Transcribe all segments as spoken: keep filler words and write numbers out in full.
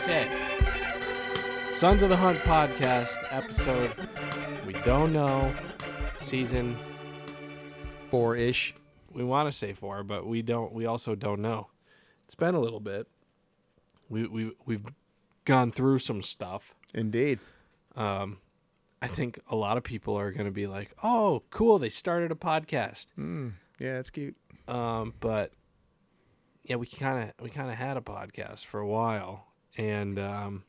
Okay. Sons of the Hunt podcast, episode we don't know, season Four-ish. we want to say four, but we don't. We also don't know. It's been a little bit. We we we've gone through some stuff. Indeed. Um, I think a lot of people are going to be like, "Oh, cool! They started a podcast." Mm, yeah, that's cute. Um, but yeah, we kind of we kind of had a podcast for a while, and um,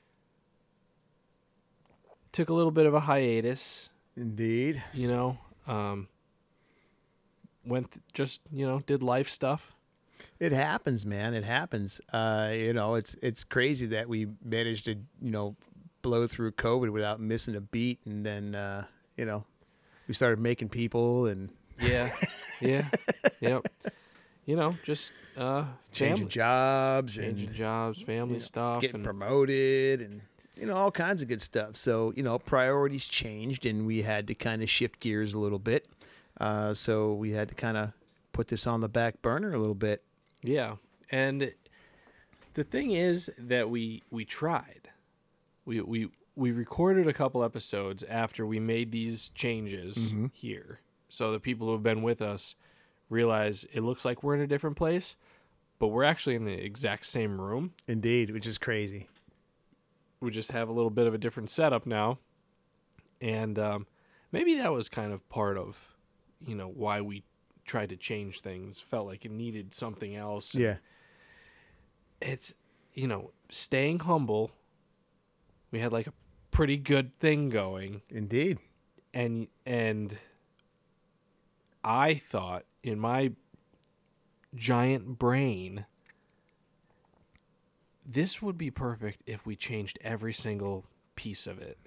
took a little bit of a hiatus. Indeed. You know, um, went th- just you know did life stuff. It happens, man. It happens. Uh, you know, it's it's crazy that we managed to, you know, blow through COVID without missing a beat, and then uh, you know, we started making people and Yeah, yeah, yep. You know, just uh, changing family, jobs changing and jobs, family you know, stuff, getting and promoted, and you know, all kinds of good stuff. So you know, priorities changed, and we had to kind of shift gears a little bit. Uh, so we had to kind of put this on the back burner a little bit. yeah. And the thing is that we we tried. We we we recorded a couple episodes after we made these changes Mm-hmm. here, so the people who have been with us realize it looks like we're in a different place, but we're actually in the exact same room. Indeed, which is crazy. We just have a little bit of a different setup now, and um, maybe that was kind of part of, you know, why we tried to change things. Felt like it needed something else. Yeah. It's, you know, staying humble. We had like a pretty good thing going, Indeed. and and I thought in my giant brain, this would be perfect if we changed every single piece of it.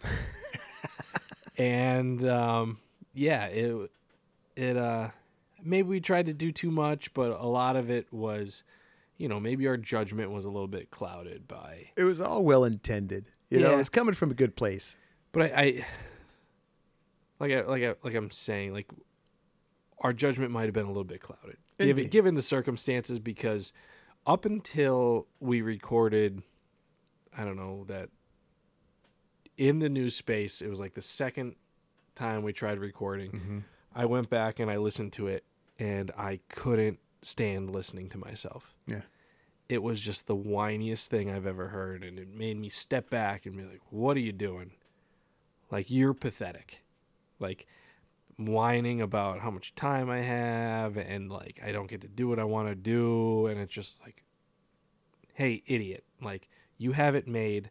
and um, yeah, it it uh maybe we tried to do too much, but a lot of it was, you know, maybe our judgment was a little bit clouded by. It was all well intended. You Yeah. know, it's coming from a good place. But I, I like I like I like I'm saying, like our judgment might have been a little bit clouded, given Indeed. given the circumstances, because up until we recorded, I don't know, that in the news space, it was like the second time we tried recording. Mm-hmm. I went back and I listened to it, and I couldn't stand listening to myself. Yeah. It was just the whiniest thing I've ever heard, and it made me step back and be like, what are you doing? Like, you're pathetic. Like, whining about how much time I have, and, like, I don't get to do what I want to do, and it's just like, hey, idiot. Like, you have it made.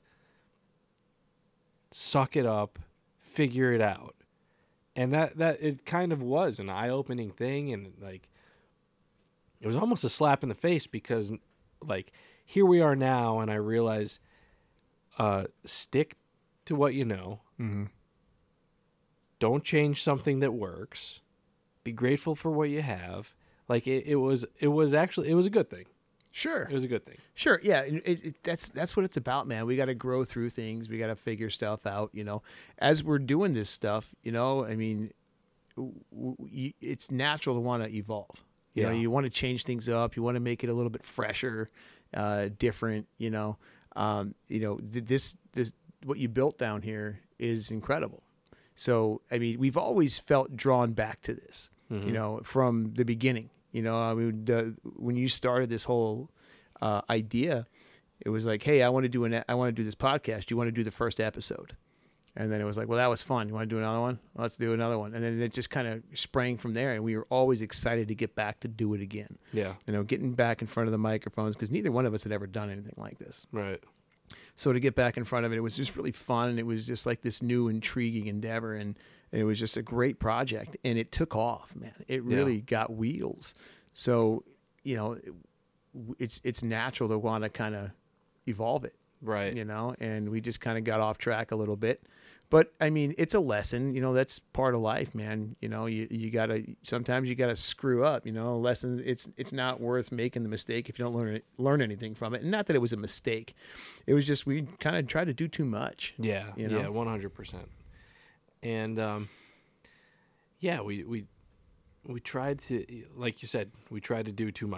Suck it up. Figure it out. And that, that it kind of was an eye-opening thing, and, like, it was almost a slap in the face because, like, here we are now, and I realize uh, stick to what you know. Mm-hmm. Don't change something that works. Be grateful for what you have. Like, it, it was it was actually, it was a good thing. Sure. It was a good thing. Sure. Yeah. It, it, that's that's what it's about, man. We got to grow through things. We got to figure stuff out. You know, as we're doing this stuff, you know, I mean, w- w- it's natural to want to evolve. You Yeah. know, you want to change things up. You want to make it a little bit fresher, uh, different. You know, um, you know, th- this this what you built down here is incredible. So, I mean, we've always felt drawn back to this. Mhm. You know, from the beginning. You know, I mean, the, when you started this whole uh, idea, it was like, hey, I want to do an, I want to do this podcast. You want to do the first episode? And then it was like, well, that was fun. You want to do another one? Let's do another one. And then it just kind of sprang from there. And we were always excited to get back to do it again. Yeah. You know, getting back in front of the microphones, because neither one of us had ever done anything like this. Right. So to get back in front of it, it was just really fun. And it was just like this new, intriguing endeavor. And, and it was just a great project. And it took off, man. It really Yeah. got wheels. So, you know, it, it's it's natural to want to kind of evolve it, Right. you know, and we just kind of got off track a little bit. But, I mean, it's a lesson. You know, that's part of life, man. You know, you, you got to, sometimes you got to screw up, you know, lessons. It's it's not worth making the mistake if you don't learn it, learn anything from it. And not that it was a mistake. It was just we kind of tried to do too much. Yeah. You know? Yeah, one hundred percent. And, um, yeah, we, we, we tried to, like you said, we tried to do too much.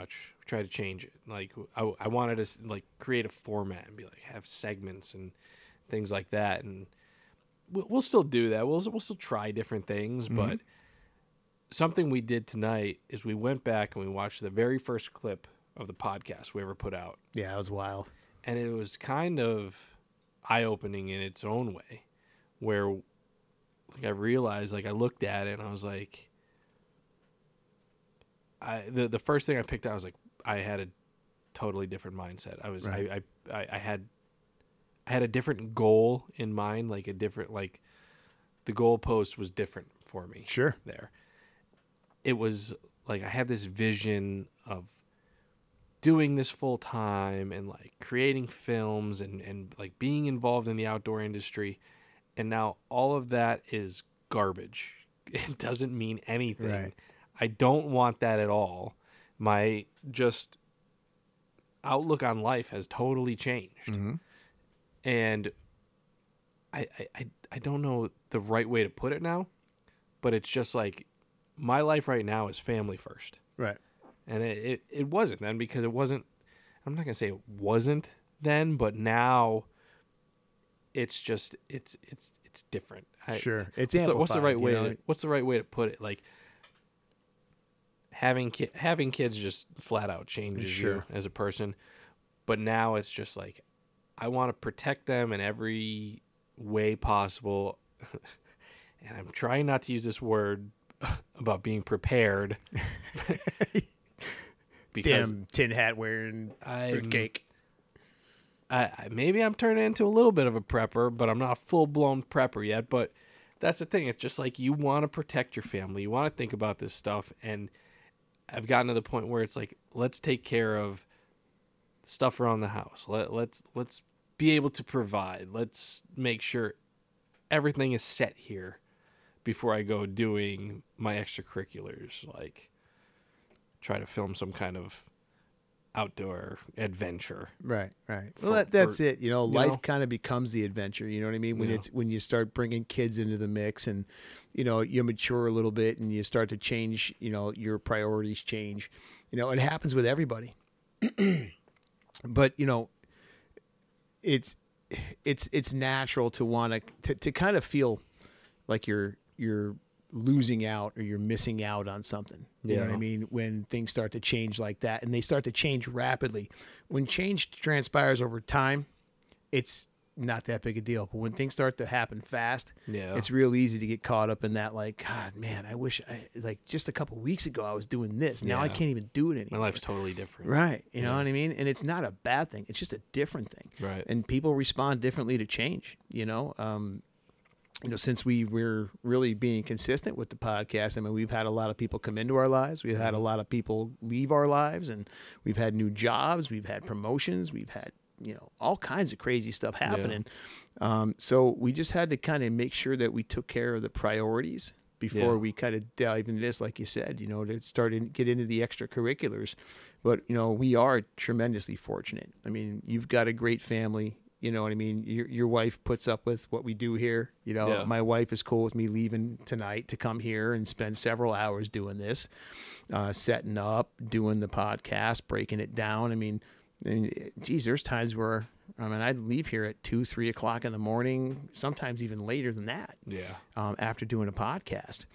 we tried to change it. Like I, I wanted to like create a format and be like have segments and things like that, and we'll, we'll still do that. We'll we'll still try different things, mm-hmm. but something we did tonight is we went back and we watched the very first clip of the podcast we ever put out. Yeah, it was wild, and it was kind of eye-opening in its own way, where like I realized, like I looked at it and I was like, I the the first thing I picked out I was like I had a totally different mindset. I was right. I, I I had I had a different goal in mind, like a different like the goalpost was different for me. Sure. There. It was like I had this vision of doing this full time and like creating films and, and like being involved in the outdoor industry. And now all of that is garbage. It doesn't mean anything. Right. I don't want that at all. My just outlook on life has totally changed. Mm-hmm. And I, I, I don't know the right way to put it now, but it's just like my life right now is family first. Right. And it, it, it wasn't then because it wasn't, I'm not going to say it wasn't then, but now it's just, it's, it's, it's different. I, sure. It's what's, the, what's the right way know? to, what's the right way to put it? Like having, ki- having kids just flat out changes sure. you as a person. But now it's just like, I want to protect them in every way possible. And I'm trying not to use this word about being prepared. Because damn tin hat wearing fruitcake. I, I maybe I'm turning into a little bit of a prepper, but I'm not a full blown prepper yet. But that's the thing. It's just like you want to protect your family. You want to think about this stuff. And I've gotten to the point where it's like, let's take care of stuff around the house. Let let's let's be able to provide. Let's make sure everything is set here before I go doing my extracurriculars, like try to film some kind of outdoor adventure. Right, right. For, well, that, that's for, it. You know, you life know? kind of becomes the adventure. You know what I mean? When Yeah. it's when you start bringing kids into the mix, and you know you mature a little bit, and you start to change. You know, your priorities change. You know, it happens with everybody. But you know, it's it's it's natural to want to to kind of feel like you're you're losing out or you're missing out on something. You yeah. know what I mean? When things start to change like that, and they start to change rapidly. When change transpires over time, it's not that big a deal. But when things start to happen fast, yeah. it's real easy to get caught up in that. Like, God, man, I wish I like just a couple weeks ago I was doing this. Now yeah. I can't even do it anymore. My life's totally different. Right. You yeah. know what I mean? And it's not a bad thing. It's just a different thing. Right. And people respond differently to change, you know? Um, you know, since we were really being consistent with the podcast, I mean, we've had a lot of people come into our lives. We've had a lot of people leave our lives, and we've had new jobs. We've had promotions. We've had, you know, all kinds of crazy stuff happening. Yeah. Um, so we just had to kind of make sure that we took care of the priorities before yeah. we kind of dive into this, like you said, you know, to start to get into the extracurriculars. But, you know, we are tremendously fortunate. I mean, you've got a great family. You know what I mean? Your your wife puts up with what we do here. You know, yeah. my wife is cool with me leaving tonight to come here and spend several hours doing this, uh, setting up, doing the podcast, breaking it down. I mean, and, geez, there's times where, I mean, I'd leave here at two, three o'clock in the morning, sometimes even later than that. Yeah. Um, after doing a podcast.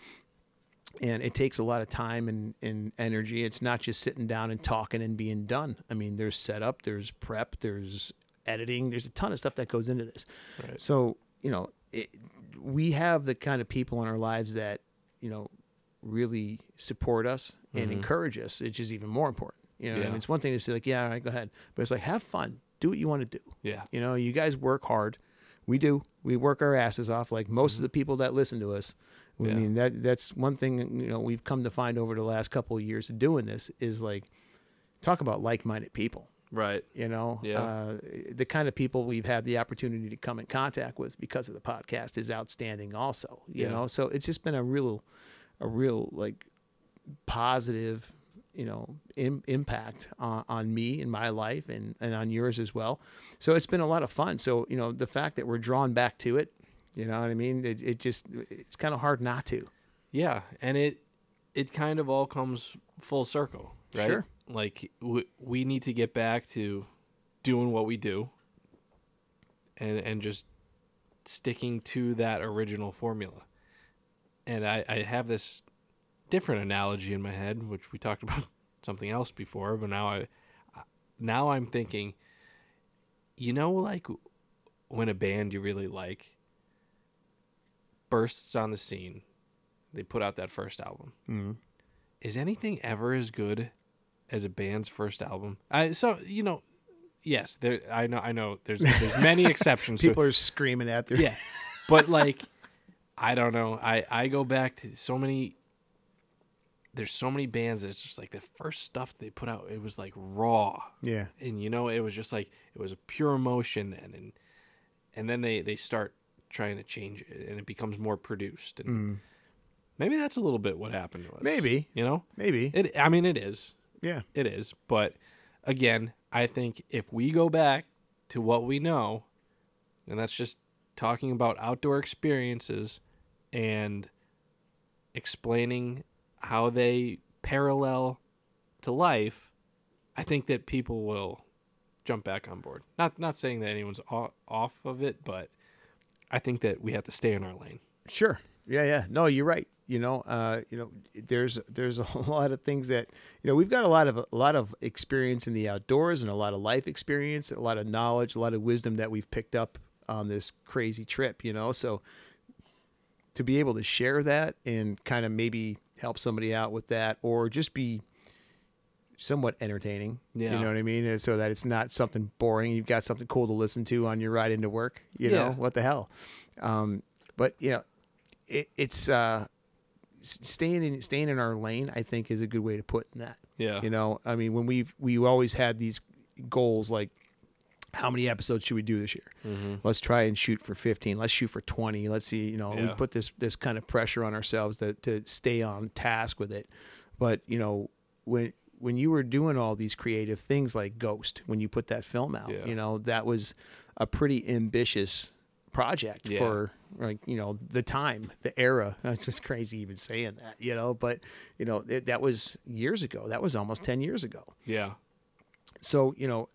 And it takes a lot of time and, and energy. It's not just sitting down and talking and being done. I mean, there's setup, there's prep, there's editing. There's a ton of stuff that goes into this. Right. So, you know, it, we have the kind of people in our lives that, you know, really support us and mm-hmm. encourage us, which is even more important. You know, yeah. I mean, it's one thing to say like, yeah, all right, go ahead. But it's like, have fun. Do what you want to do. Yeah. You know, you guys work hard. We do. We work our asses off like most mm-hmm. of the people that listen to us. I yeah. mean, that that's one thing, you know, we've come to find over the last couple of years of doing this is like, talk about like-minded people. Right. You know, yeah. uh, the kind of people we've had the opportunity to come in contact with because of the podcast is outstanding also, you yeah. know, so it's just been a real, a real like positive, you know, im- impact on, on me in my life and, and on yours as well. So it's been a lot of fun. So, you know, the fact that we're drawn back to it, you know what I mean? It, it just, it's kind of hard not to. Yeah. And it, it kind of all comes full circle, right? Sure. like w- we need to get back to doing what we do and and just sticking to that original formula. And I, I have this different analogy in my head, which we talked about something else before, but now I now I'm thinking, you know, like when a band you really like bursts on the scene, they put out that first album. Mm-hmm. Is anything ever as good as a band's first album? I so you know, yes, there. I know, I know. There's there's many exceptions. People so, are screaming at their yeah, but like, I don't know. I I go back to so many. There's so many bands that it's just like the first stuff they put out. It was like raw. yeah And you know, it was just like it was a pure emotion, and and and then they they start trying to change it, and it becomes more produced. And mm. maybe that's a little bit what happened to us. Maybe you know, maybe it. I mean, it is. yeah It is. But again, I think if we go back to what we know, and that's just talking about outdoor experiences and explaining how they parallel to life, I think that people will jump back on board. Not not saying that anyone's off of it, but I think that we have to stay in our lane. Sure. Yeah, yeah. No, you're right. You know, uh, you know, there's there's a lot of things that, you know, we've got a lot of a lot of experience in the outdoors and a lot of life experience, a lot of knowledge, a lot of wisdom that we've picked up on this crazy trip, you know. So to be able to share that and kind of maybe help somebody out with that, or just be somewhat entertaining, Yeah. you know what I mean? And so that it's not something boring. You've got something cool to listen to on your ride into work, you Yeah. know, what the hell? Um, but you know, it, it's, uh, staying in, staying in our lane, I think is a good way to put that, Yeah. you know, I mean, when we've, we always had these goals, like how many episodes should we do this year? Mm-hmm. Let's try and shoot for fifteen. Let's shoot for twenty. Let's see, you know, we Yeah. put this, this kind of pressure on ourselves to, to stay on task with it. But, you know, when, when you were doing all these creative things like Ghost, when you put that film out, Yeah. you know, that was a pretty ambitious project Yeah. for, like, you know, the time, the era. It's just crazy even saying that, you know, but, you know, it, that was years ago. That was almost ten years ago. Yeah. So, you know,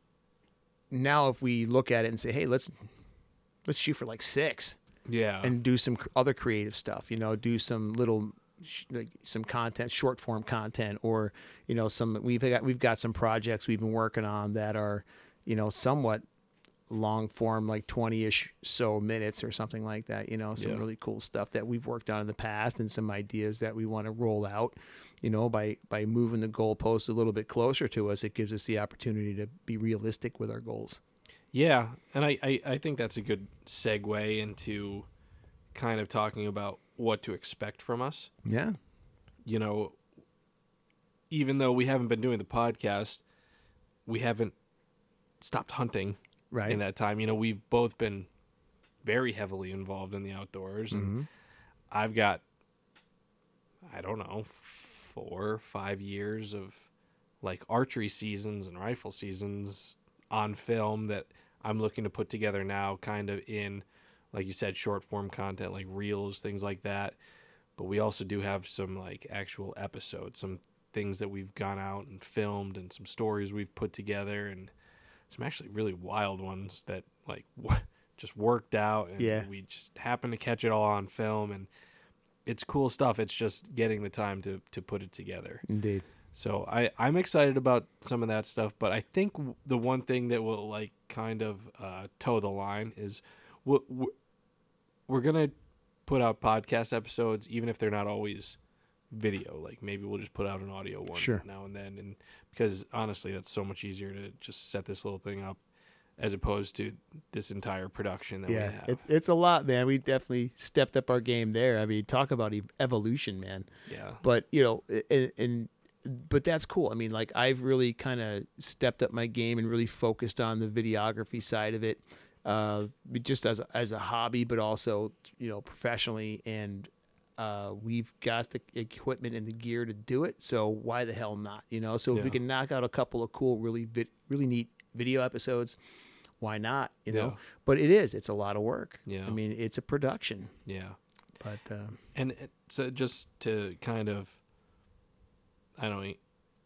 now if we look at it and say, hey, let's let's shoot for like six Yeah. and do some cr- other creative stuff, you know, do some little sh- like some content, short form content, or, you know, some we've got we've got some projects we've been working on that are, you know, somewhat long form, like twenty-ish so minutes or something like that, you know, some Yeah. really cool stuff that we've worked on in the past, and some ideas that we want to roll out, you know, by by moving the goalposts a little bit closer to us. It gives us the opportunity to be realistic with our goals. Yeah, and I, I, I think that's a good segue into kind of talking about what to expect from us. Yeah. You know, even though we haven't been doing the podcast, we haven't stopped hunting Right. in that time. You know, we've both been very heavily involved in the outdoors, and Mhm. I've got, I don't know, four, five years of like archery seasons and rifle seasons on film that I'm looking to put together now, kind of in, like you said, short form content like reels, things like that. But we also do have some like actual episodes, some things that we've gone out and filmed, and some stories we've put together, and some actually really wild ones that like just worked out, and Yeah. we just happened to catch it all on film, and it's cool stuff. It's just getting the time to to put it together. Indeed. So I, I'm excited about some of that stuff, but I think w- the one thing that will like kind of uh, toe the line is we're, we're going to put out podcast episodes, even if they're not always video. Like maybe we'll just put out an audio one Sure. now and then. And because honestly, that's so much easier to just set this little thing up as opposed to this entire production that we Yeah, have. it's it's a lot, man. We definitely stepped up our game there. I mean, talk about ev- evolution, man. yeah. But you know, and, and but that's cool. I mean, like I've really kind of stepped up my game and really focused on the videography side of it, uh, just as a, as a hobby, but also, you know, professionally. And uh, we've got the equipment and the gear to do it. So why the hell not? You know, so if we Yeah. can knock out a couple of cool, really vid- really neat video episodes, why not? You know, Yeah. but it is. It's a lot of work. Yeah. I mean, it's a production. Yeah. But um, And it- so just to kind of, I don't know,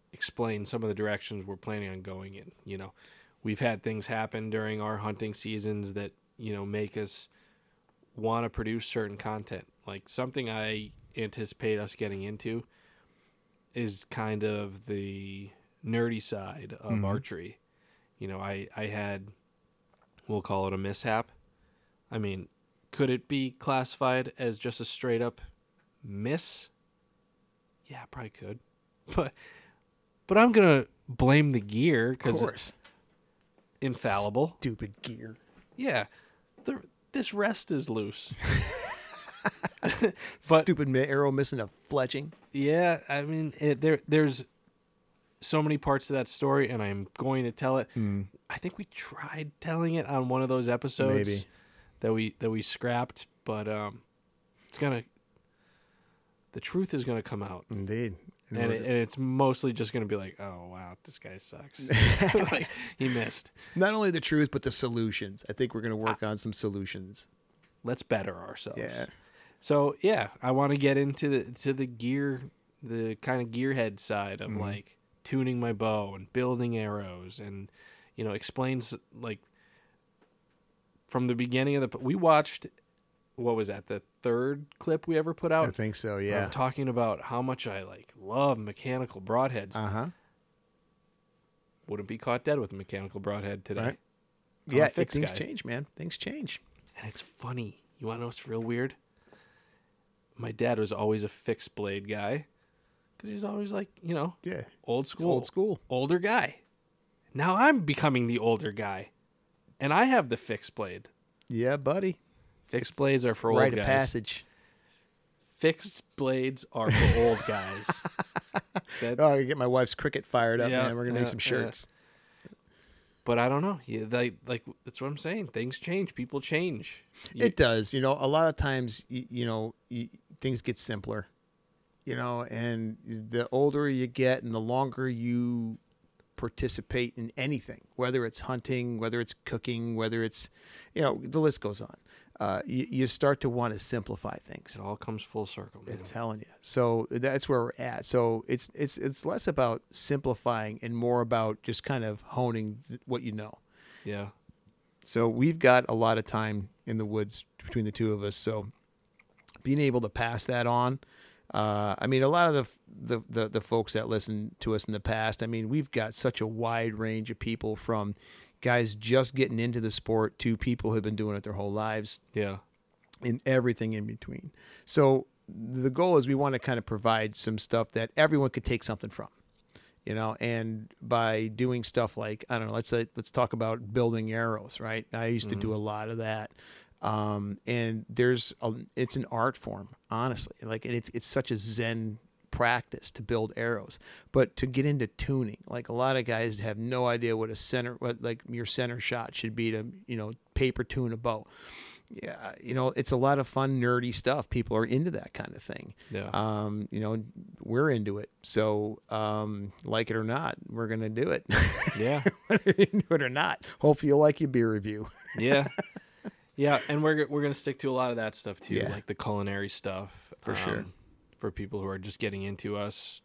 explain some of the directions we're planning on going in. You know, we've had things happen during our hunting seasons that, you know, make us want to produce certain content. Like something I anticipate us getting into is kind of the nerdy side of Mhm. archery. You know, I, I had, we'll call it a mishap. I mean, could it be classified as just a straight up miss? Yeah, probably could. But but I'm going to blame the gear Of because course. infallible. Stupid gear. Yeah. The, this rest is loose. But Stupid mi- arrow missing a fletching. yeah, I mean, it, there there's so many parts of that story, and I'm going to tell it. Hmm. I think we tried telling it on one of those episodes Maybe. that we that we scrapped, but um, it's gonna. The truth is gonna come out, Indeed. In and, order- it, and it's mostly just gonna be like, oh wow, this guy sucks. Like he missed. Not only the truth, but the solutions. I think we're going to work on some solutions. Let's better ourselves. Yeah. So yeah, I want to get into the to the gear, the kind of gearhead side of Mhm. like tuning my bow and building arrows, and you know explains like from the beginning of the we watched what was that the third clip we ever put I out. think so, um, yeah. talking about how much I like love mechanical broadheads. Uh-huh. Wouldn't be caught dead with a mechanical broadhead today. Right. I'm a Yeah, it, fixed things guy. change, man. Things change. And it's funny. You want to know what's real weird? My dad was always a fixed blade guy because he's always like, you know, Yeah. old It's school, old school. older guy. Now I'm becoming the older guy, and I have the fixed blade. Yeah, buddy. Fixed blades are for old Rite of guys. passage. Fixed blades are for old guys. That's, Oh, I get my wife's cricket fired up, Yeah, man. We're going to yeah, make some shirts. but I don't know. Yeah, they, like that's what I'm saying. Things change. People change. You- It does. You know, a lot of times, you, you know, you, things get simpler, you know, and the older you get and the longer you participate in anything, whether it's hunting, whether it's cooking, whether it's, you know, the list goes on. Uh, you, you start to want to simplify things. it all comes full circle, man. I'm telling you. So that's where we're at. So it's it's it's less about simplifying and more about just kind of honing what you know. Yeah. So we've got a lot of time in the woods between the two of us. So being able to pass that on, uh, I mean, a lot of the, the the the folks that listen to us in the past, I mean, we've got such a wide range of people from guys just getting into the sport to people who've been doing it their whole lives Yeah. and everything in between. So the goal is we want to kind of provide some stuff that everyone could take something from. You know, and by doing stuff like, I don't know, let's say, let's talk about building arrows, right? I used to do a lot of that. Um, and there's, a, it's an art form, honestly. Like, and it's, it's such a Zen practice to build arrows, but to get into tuning, like a lot of guys have no idea what a center, what like your center shot should be to, you know, paper tune a bow. Yeah, you know, it's a lot of fun, nerdy stuff. People are into that kind of thing. Yeah. Um, you know, we're into it. So, um, like it or not, we're gonna do it. Yeah. Whether you're into it or not. Hopefully, you'll like your beer review. Yeah. Yeah, and we're we're gonna stick to a lot of that stuff too, Yeah. like the culinary stuff. For sure. For people who are just getting into us,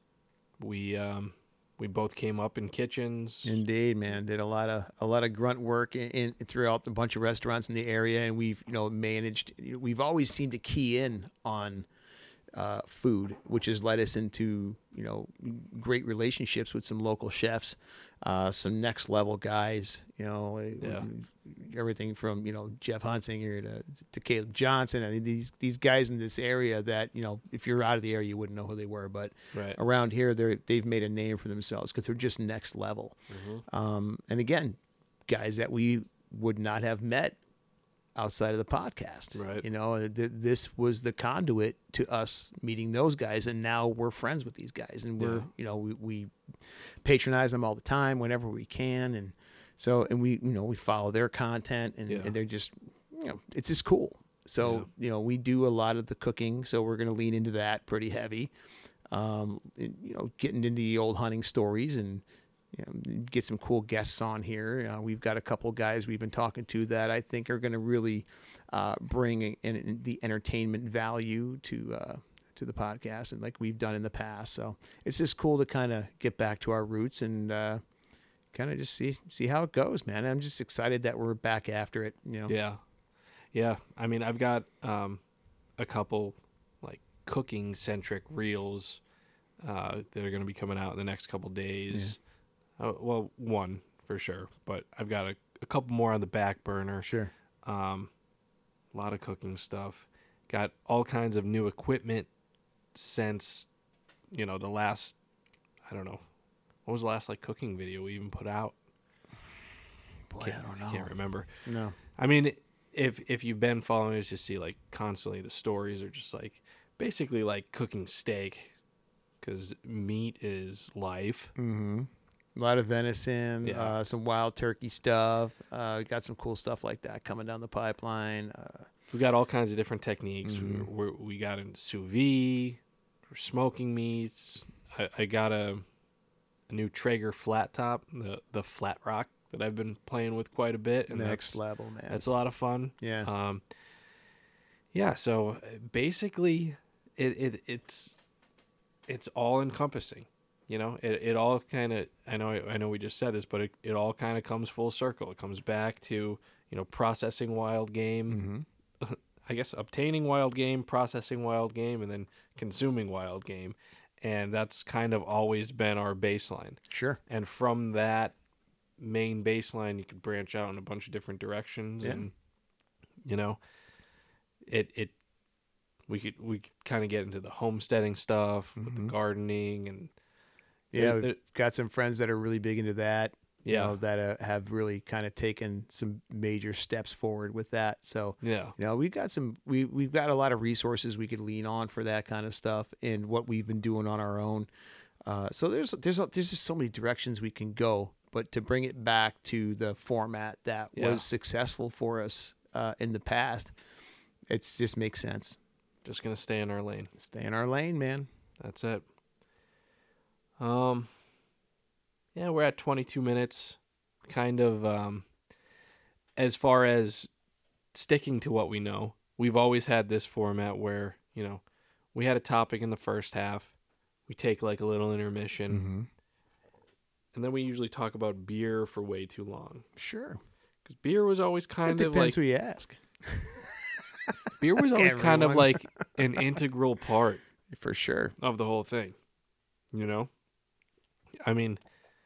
we um we both came up in kitchens. Indeed, man. Did a lot of a lot of grunt work in, in throughout a bunch of restaurants in the area, and we've you know managed. We've always seemed to key in on uh, food, which has led us into you know great relationships with some local chefs, uh, some next level guys. You know, Yeah. everything from you know Jeff Hunsinger to to Caleb Johnson. I mean these these guys in this area that you know if you're out of the area you wouldn't know who they were, but Right. around here they're they've made a name for themselves because they're just next level. Mm-hmm. Um, and again, guys that we would not have met outside of the podcast. Right. You know, th- this was the conduit to us meeting those guys, and now we're friends with these guys, and we're Yeah. you know we, we patronize them all the time whenever we can, and so and we you know we follow their content, and, Yeah. and they're just you know it's just cool. So you know we do a lot of the cooking, so we're going to lean into that pretty heavy. Um, and, you know, getting into the old hunting stories and you know, get some cool guests on here. Uh, we've got a couple guys we've been talking to that I think are going to really uh, bring in, in the entertainment value to uh, to the podcast, and like we've done in the past. So it's just cool to kind of get back to our roots and uh, kind of just see see how it goes, man. I'm just excited that we're back after it. You know. Yeah, yeah. I mean, I've got um, a couple like cooking centric reels uh, that are going to be coming out in the next couple days. Yeah. Uh, well, one for sure, but I've got a, a couple more on the back burner. Sure. Um, a lot of cooking stuff. Got all kinds of new equipment since, you know, the last, I don't know, what was the last like cooking video we even put out? Boy, can't, I don't know. I can't remember. No. I mean, if if you've been following us, you see like constantly the stories are just like basically like cooking steak because meat is life. Mm-hmm. A lot of venison, Yeah. uh, some wild turkey stuff. Uh, got some cool stuff like that coming down the pipeline. Uh, We got all kinds of different techniques. Mhm. We we got in sous vide, for smoking meats. I, I got a a new Traeger flat top, the the Flat Rock that I've been playing with quite a bit, and next that's level, man. that's a lot of fun. yeah. Um, yeah. So uh, basically, it, it it's it's all encompassing. You know, it it all kind of. I know I know we just said this, but it it all kind of comes full circle. It comes back to, you know, processing wild game. Mm-hmm. I guess obtaining wild game, processing wild game, and then consuming wild game. And that's kind of always been our baseline. Sure. And from that main baseline, you could branch out in a bunch of different directions. Yeah. And, you know, it, it, we could, we could kind of get into the homesteading stuff with the Mhm. gardening and, Yeah, there- we've there- got some friends that are really big into that. You yeah, know, that uh, have really kind of taken some major steps forward with that. So, yeah, you know, we've got some, we, we've got a lot of resources we could lean on for that kind of stuff and what we've been doing on our own. Uh, so there's, there's, there's just so many directions we can go, but to bring it back to the format that Yeah. was successful for us uh, in the past, it's just makes sense. just going to stay in our lane. Stay in our lane, man. That's it. Um, yeah, we're at twenty-two minutes. Kind of, um, as far as sticking to what we know, we've always had this format where, you know, we had a topic in the first half. We take like a little intermission, Mm-hmm. and then we usually talk about beer for way too long. Sure. Because beer was always kind It of depends like who you ask. beer was always kind of Everyone. like an integral part For sure. of the whole thing. You know? I mean,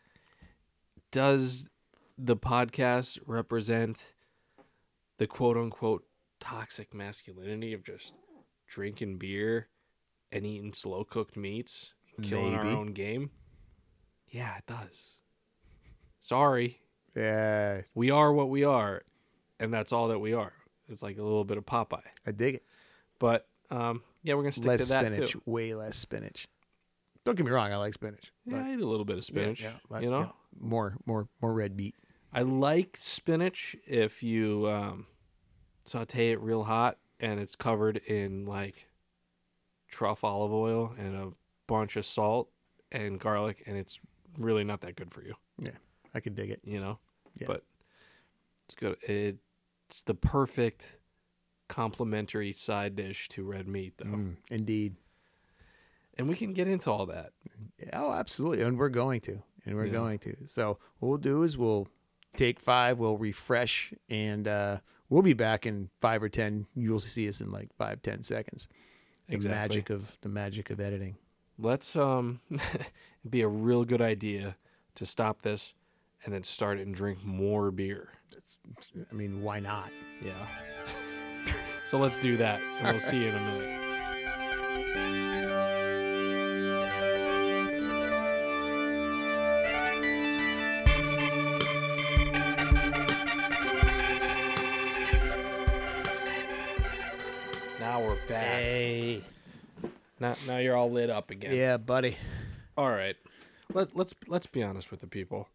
does the podcast represent the quote unquote toxic masculinity of just drinking beer and eating slow cooked meats and killing our Maybe. own game? Yeah, it does. Sorry. Yeah, We are what we are, and that's all that we are. It's like a little bit of Popeye. I dig it. But um, yeah, we're gonna stick Less to that spinach, too. way less spinach. Don't get me wrong, I like spinach. Yeah, but- I eat a little bit of spinach. Yeah, yeah, but, you know, yeah, more, more, more red meat. I like spinach if you um, saute it real hot and it's covered in like truff olive oil and a bunch of salt and garlic, and it's really not that good for you. I could dig it. You know, Yeah. but it's good. It's the perfect complementary side dish to red meat, though, Mm, indeed. and we can get into all that. Oh, absolutely. And we're going to. And we're Yeah. going to. So what we'll do is we'll take five, we'll refresh, and uh, we'll be back in five or ten. You'll see us in like five, ten seconds. The Exactly. magic of the magic of editing. Let's um, it'd be a real good idea to stop this and then start it and drink more beer. It's, I mean, why not? Yeah. So let's do that, and we'll see you in a minute. Now we're back. Hey. Now, now you're all lit up again. Yeah, buddy. All right. Let, let's let's be honest with the people.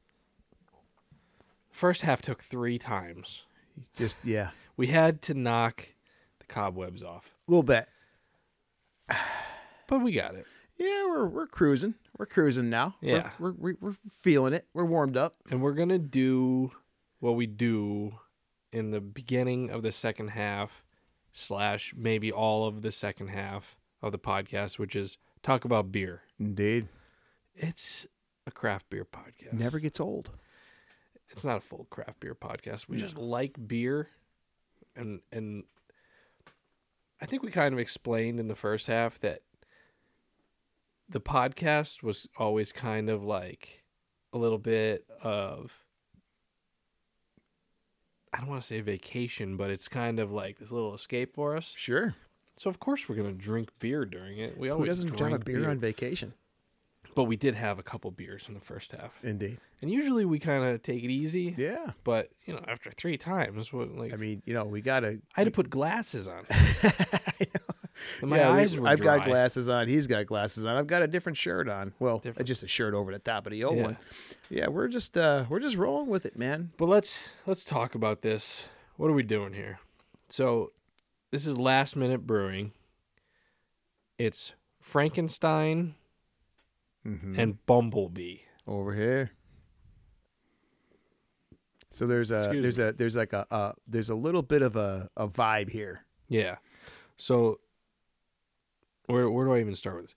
First half took three times. Just, yeah. We had to knock the cobwebs off, A little bit. but we got it. Yeah, we're we're cruising. We're cruising now. We're- Yeah. We're, we're, we're feeling it. We're warmed up. And we're going to do what we do in the beginning of the second half slash maybe all of the second half of the podcast, which is talk about beer. Indeed. It's a craft beer podcast. Never gets old. It's not a full craft beer podcast. We No. just like beer, and and I think we kind of explained in the first half that the podcast was always kind of like a little bit of, I don't want to say vacation, but it's kind of like this little escape for us. Sure. So of course we're gonna drink beer during it. We Who always doesn't drink have a beer, on vacation? But we did have a couple beers in the first half, Indeed. and usually we kind of take it easy. Yeah. But you know, after three times, what like I mean, you know, we gotta. I had to put glasses on. I know. And my Yeah, we- eyes were I've dry. got glasses on. He's got glasses on. I've got a different shirt on. Well, Different. just a shirt over the top of the old Yeah. one. Yeah, we're just uh, we're just rolling with it, man. But let's let's talk about this. What are we doing here? So, this is Last Minute Brewing. It's Frankenstein Mm-hmm. and Bumblebee. Over here. So there's a Excuse there's me. a there's like a uh, there's a little bit of a, a vibe here. Yeah. So, where where do I even start with this?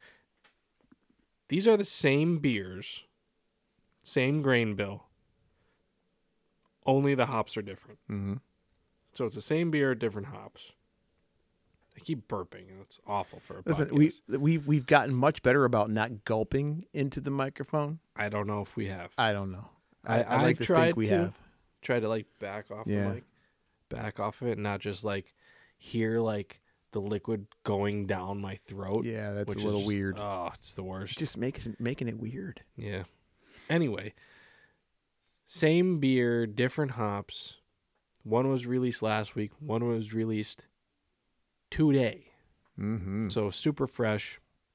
These are the same beers, same grain bill. Only the hops are different. Mm-hmm. So it's the same beer, different hops. I keep burping. That's awful for a Listen, podcast. we we've we've gotten much better about not gulping into the microphone. I don't know if we have. I don't know. I, I- I like I've to tried think we to. have. Try to like back off Yeah. the mic, back off of it, and not just like hear like the liquid going down my throat. Yeah, that's which a is little just- weird. Oh, it's the worst. Just making making it weird. Yeah. Anyway, same beer, different hops. One was released last week. One was released today. Mm-hmm. So super fresh.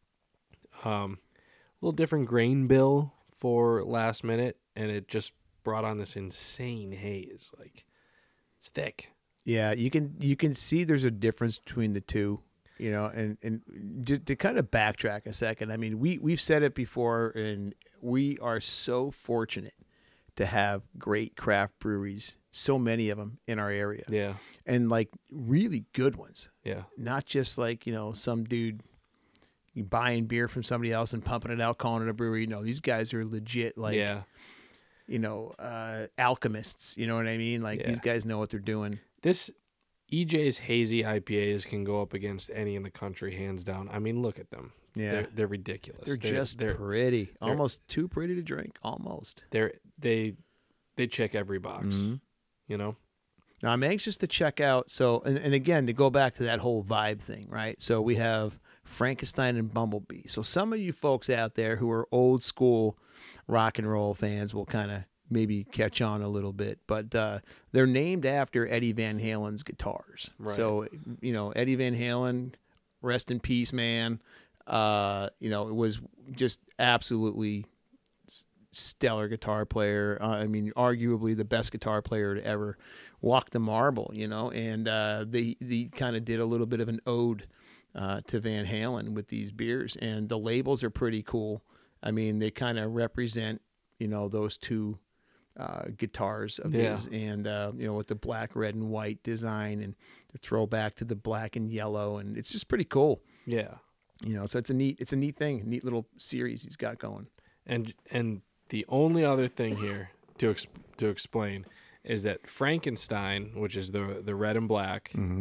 Um, a little different grain bill for Last Minute, and it just brought on this insane haze. Like, it's thick. Yeah, you can you can see there's a difference between the two, you know, and and to, to kind of backtrack a second. I mean, we we've said it before, and we are so fortunate to have great craft breweries, so many of them in our area, Yeah, and like really good ones. yeah, Not just like, you know, some dude buying beer from somebody else and pumping it out, calling it a brewery. No, these guys are legit, like, yeah. you know, uh, alchemists. You know what I mean? Like Yeah. these guys know what they're doing. This E J's hazy I P As can go up against any in the country, hands down. I mean, look at them. Yeah. They're, they're ridiculous. They're, just they're, pretty, almost too pretty to drink, almost. they're they they check every box. Mhm. You know. Now I'm anxious to check out. So, and, and again, to go back to that whole vibe thing, right? So we have Frankenstein and Bumblebee. So some of you folks out there who are old school rock and roll fans will kind of maybe catch on a little bit, but uh, they're named after Eddie Van Halen's guitars. Right. So, you know, Eddie Van Halen, rest in peace, man. Uh, you know, it was just absolutely stellar guitar player. Uh, I mean, arguably the best guitar player to ever walk the marble, you know, and uh, they, they kind of did a little bit of an ode uh, to Van Halen with these beers, and the labels are pretty cool. I mean, they kind of represent, you know, those two uh, guitars of Yeah. his, and, uh, you know, with the black, red, and white design and the throwback to the black and yellow, and it's just pretty cool. Yeah. You know, so it's a neat, it's a neat thing, neat little series he's got going. And and the only other thing here to ex- to explain is that Frankenstein, which is the the red and black, Mm-hmm.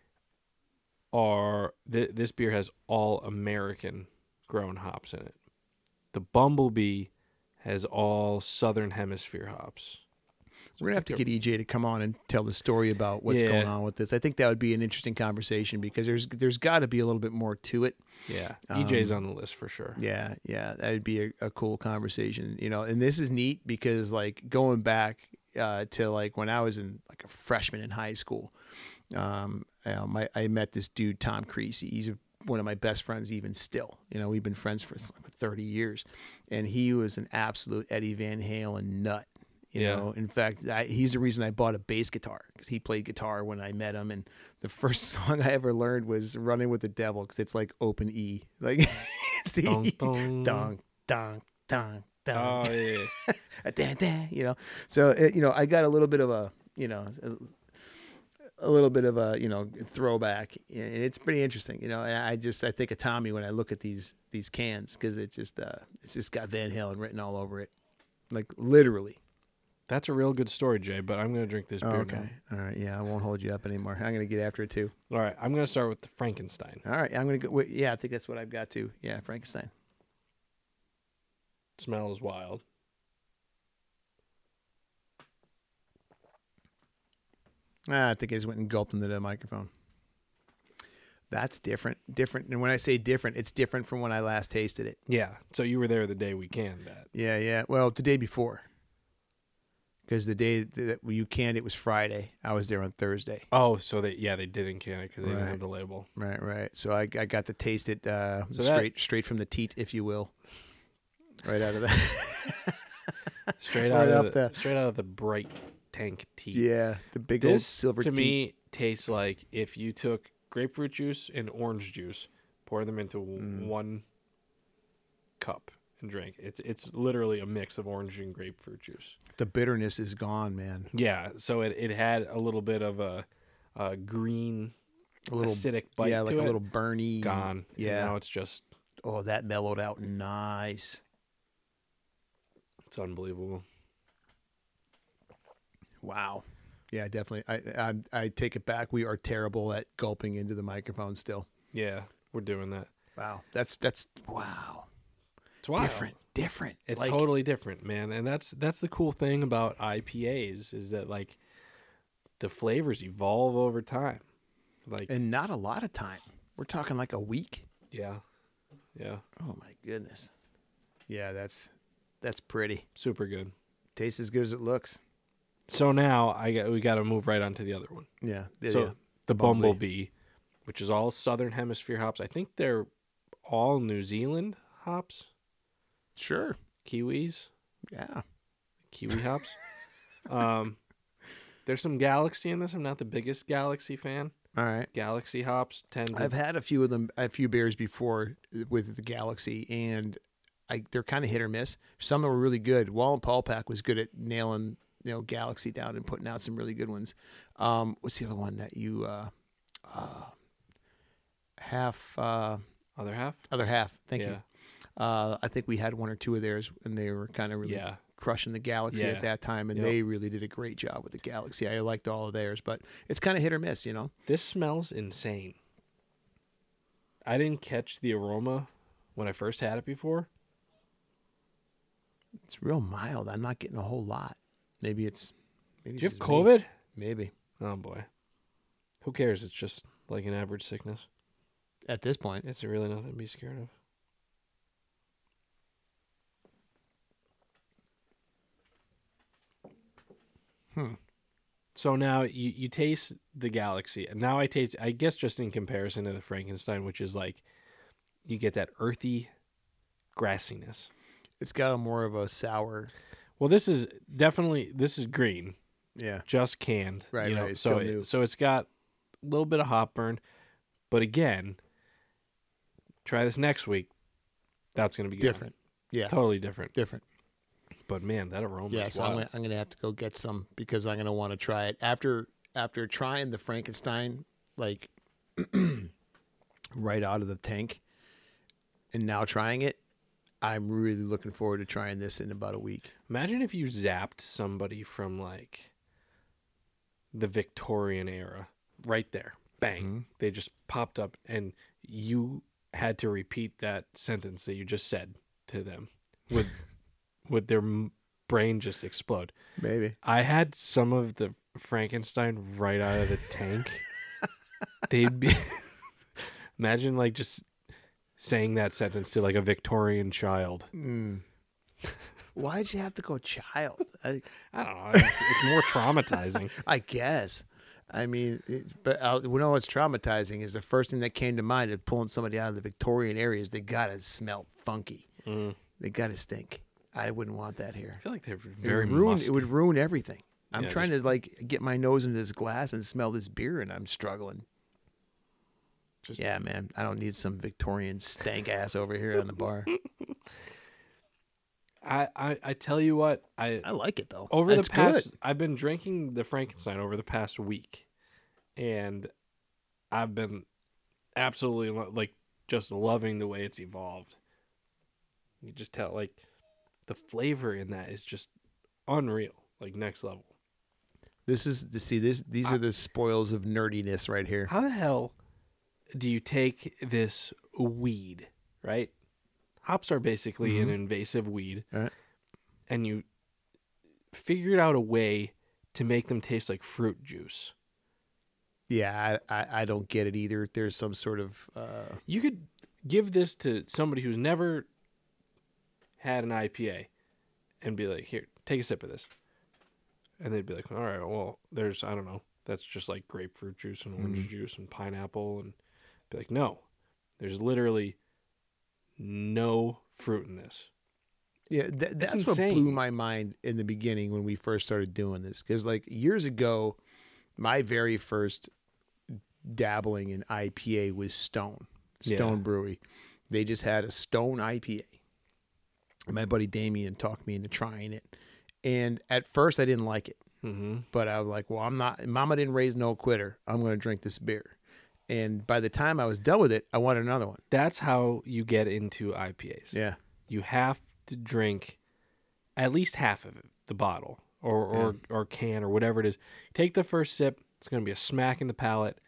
are th- this beer has all American grown hops in it. The Bumblebee has all Southern Hemisphere hops. We're gonna have to get E J to come on and tell the story about what's Yeah. going on with this. I think that would be an interesting conversation because there's there's got to be a little bit more to it. Yeah, Um, E J's on the list for sure. Yeah, yeah, that would be a, a cool conversation, you know. And this is neat because like going back uh, to like when I was in like a freshman in high school, um, you know, my I met this dude Tom Creasy. He's a, one of my best friends even still. You know, we've been friends for thirty years, and he was an absolute Eddie Van Halen nut. You Yeah. know, in fact, I, he's the reason I bought a bass guitar because he played guitar when I met him, and the first song I ever learned was "Running with the Devil" because it's like open E, like it's the Dong, E. dong. dong, dong, dong, dong, Oh yeah. a dan, dan, you know. So it, you know, I got a little bit of a, you know, a little bit of a you know throwback, and it's pretty interesting. You know, and I just I think of Tommy when I look at these these cans because it just uh, it's just got Van Halen written all over it, like literally. That's a real good story, Jay. But I'm gonna drink this beer Oh, okay, now. all right, yeah, I won't hold you up anymore. I'm gonna get after it too. All right, I'm gonna start with the Frankenstein. All right, I'm gonna go. Wait, yeah, I think that's what I've got too. Yeah, Frankenstein. Smell is wild. Ah, I think I just went and gulped into the microphone. That's different. Different. And when I say different, it's different from when I last tasted it. Yeah. So you were there the day we canned that. Yeah, yeah. Well, the day before. Because the day that you canned it was Friday. I was there on Thursday. Oh, so they yeah they didn't can it because they Right. didn't have the label. Right, right. So I, I got to taste it uh, So straight that- straight from the teat, if you will. Right out of the... Straight Right out off of the, the- straight out of the bright tank tea. yeah, the big old This silver to teat. me tastes like if you took grapefruit juice and orange juice, pour them into w Mm. one cup and drink. It's it's literally a mix of orange and grapefruit juice. The bitterness is gone, man. Yeah, so it, it had a little bit of a, a green A little acidic bite yeah, to like it. a little burny. Gone. Yeah. And now it's just Oh, that mellowed out nice. it's unbelievable. Wow. Yeah, definitely. I, I I take it back. We are terrible at gulping into the microphone still. Yeah, we're doing that. Wow. That's that's wow. It's wild. Different. Different. It's Like, totally different, man. And that's that's the cool thing about I P As is that like the flavors evolve over time. Like and not a lot of time. We're talking like a week. yeah. Yeah. Oh my goodness. Yeah, that's that's pretty. Super good. Tastes as good as it looks. So now I got we got to move right on to the other one. Yeah. yeah, so yeah. the Bumblebee. Bumblebee, which is all Southern Hemisphere hops. I think they're all New Zealand hops, Sure. Kiwis, Yeah. Kiwi hops. um, there's some Galaxy in this. I'm not the biggest Galaxy fan. All right. Galaxy hops tend to I've had a few of them, a few beers before with the Galaxy, and I they're kind of hit or miss. Some were really good. Wallen Paul Pack was good at nailing, you know, Galaxy down and putting out some really good ones. Um, what's the other one that you uh, uh, half uh, other half. other half? Thank yeah. you. Uh, I think we had one or two of theirs, and they were kind of really Yeah. crushing the Galaxy Yeah. at that time, and Yep. they really did a great job with the Galaxy. I liked all of theirs, but it's kind of hit or miss, you know. This smells insane. I didn't catch the aroma when I first had it before. It's real mild. I'm not getting a whole lot. Maybe it's. Maybe Do you it's have just me. COVID? Maybe Oh boy. Who cares? It's just like an average sickness. at this point. It's really nothing to be scared of. Hmm. So now you, you taste the Galaxy, and now I taste, I guess, just in comparison to the Frankenstein, which is like you get that earthy grassiness. It's got a more of a sour. Well, this is definitely this is green, Yeah. just canned, Right, you know, right, it's so still it- new. so it's got a little bit of hop burn, but again, try this next week. That's gonna be good. Different. Yeah. Totally different. Different. But man, that aroma Yeah. is So I'm wild. gonna, I'm gonna have to go get some because I'm gonna want to try it after after trying the Frankenstein like right out of the tank, and now trying it. I'm really looking forward to trying this in about a week. Imagine if you zapped somebody from like the Victorian era right there. Bang. Mhm. They just popped up and you had to repeat that sentence that you just said to them. Would would their m- brain just explode? Maybe. I had some of the Frankenstein right out of the tank. They'd be imagine like just saying that sentence to like a Victorian child. Mm. Why'd you have to go child? I, I don't know. It's, it's more traumatizing. I guess. I mean, it, but uh, we know what's traumatizing is the first thing that came to mind of pulling somebody out of the Victorian areas. They gotta smell funky. Mm. They gotta stink. I wouldn't want that here. I feel like they're It very would ruin. musty. It would ruin everything. I'm Yeah, trying to like get my nose into this glass and smell this beer, and I'm struggling. Just- Yeah, man. I don't need some Victorian stank ass over here on the bar. I, I, I tell you what, I I like it though. over It's the past good. I've been drinking the Frankenstein over the past week, and I've been absolutely lo- like just loving the way it's evolved. You just tell like the flavor in that is just unreal, like next level. This is the see this these I- are the spoils of nerdiness right here. How the hell do you take this weed, right? Hops are basically Mhm. an invasive weed, Right. and you figured out a way to make them taste like fruit juice. Yeah, I, I, I don't get it either. There's some sort of uh, You could give this to somebody who's never had an I P A and be like, here, take a sip of this. And they'd be like, all right, well, there's, I don't know, that's just like grapefruit juice and orange Mhm. juice and pineapple. And be like, no, there's literally no fruit in this. yeah. Th- It's that's what insane. blew my mind in the beginning when we first started doing this. Because like years ago, my very first dabbling in I P A was Stone Stone Yeah. Brewery. They just had a Stone I P A. And my buddy Damien talked me into trying it, and at first I didn't like it. Mm-hmm. But I was like, well, I'm not, Mama didn't raise no quitter. I'm going to drink this beer. And by the time I was done with it, I wanted another one. That's how you get into I P As. Yeah. You have to drink at least half of it, the bottle or or, or can or whatever it is. Take the first sip. It's going to be a smack in the palate.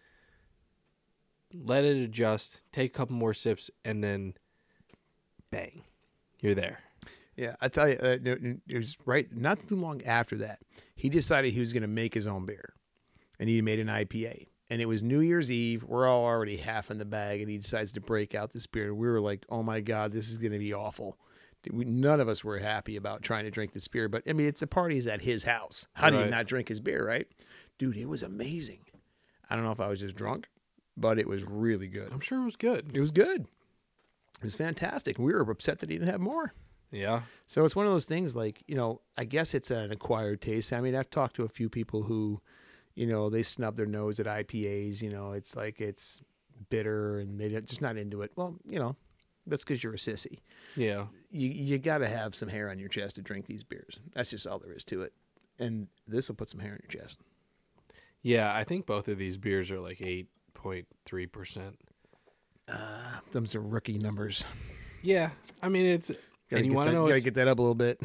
Let it adjust. Take a couple more sips, and then bang, you're there. Yeah. I tell you, uh, it was right, not too long after that, he decided he was going to make his own beer. And he made an I P A. And it was New Year's Eve. We're all already half in the bag. And he decides to break out this beer. And we were like, oh my God, this is going to be awful. We, none of us were happy about trying to drink this beer. But I mean, it's the party's at his house. How do you Right. not drink his beer, right? Dude, it was amazing. I don't know if I was just drunk, but it was really good. I'm sure it was good. It was good. It was fantastic. We were upset that he didn't have more. Yeah. So it's one of those things like, you know, I guess it's an acquired taste. I mean, I've talked to a few people who, you know, they snub their nose at I P As. You know, it's like it's bitter and they're just not into it. Well, you know, that's because you're a sissy. Yeah. You you got to have some hair on your chest to drink these beers. That's just all there is to it. And this will put some hair on your chest. Yeah. I think both of these beers are like eight point three percent. Uh, those are rookie numbers. Yeah. I mean, it's, Gotta and you get want to that- know, gotta it's- get that up a little bit.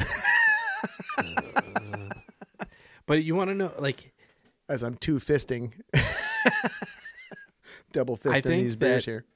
but you want to know, like, As I'm two fisting, double I fisting think these beers that- here.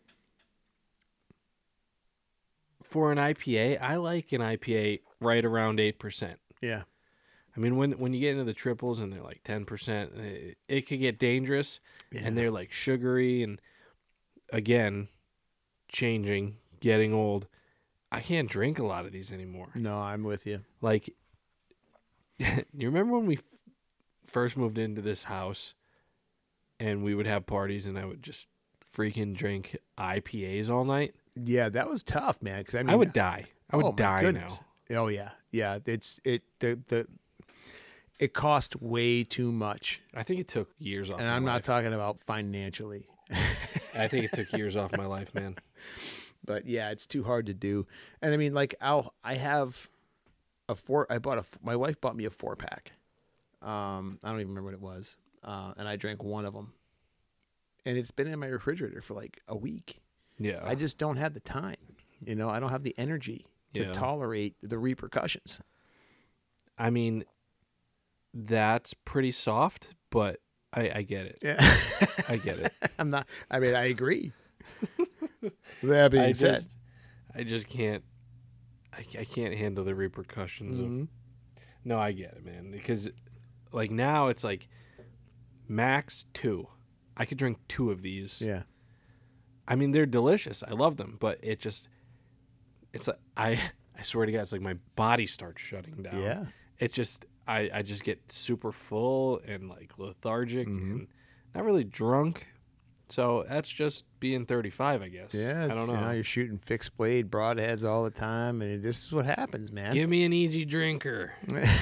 for an I P A, I like an I P A right around eight percent. Yeah. I mean, when when you get into the triples and they're like ten percent, it, it could get dangerous, Yeah. and they're like sugary and, again, changing, getting old. I can't drink a lot of these anymore. No, I'm with you. Like, you remember when we f- first moved into this house and we would have parties and I would just freaking drink I P As all night? Yeah, that was tough, man. Because I mean, I would die. I would oh, my die goodness. now. Oh yeah, yeah. It's it the the it cost way too much, I think it took years off and my I'm not life. talking about financially. I think it took years off my life, man. But yeah, it's too hard to do. And I mean, like, I'll I have a four. I bought a. My wife bought me a four pack. Um, I don't even remember what it was. Uh, and I drank one of them, and it's been in my refrigerator for like a week. Yeah. I just don't have the time. You know, I don't have the energy to Yeah. tolerate the repercussions. I mean, that's pretty soft, but I, I get it. Yeah, I get it. I'm not. I mean, I agree. That being I said, just, I just can't. I, I can't handle the repercussions Mhm. of. No, I get it, man. Because, like now, it's like max two. I could drink two of these. yeah, I mean, they're delicious. I love them, but it just, it's like I. I swear to God, it's like my body starts shutting down. yeah. It just, I, I just get super full and like lethargic Mhm. and not really drunk. So that's just being thirty-five, I guess. Yeah, I it's, don't you know. know, you're shooting fixed blade broadheads all the time, and this is what happens, man. Give me an easy drinker.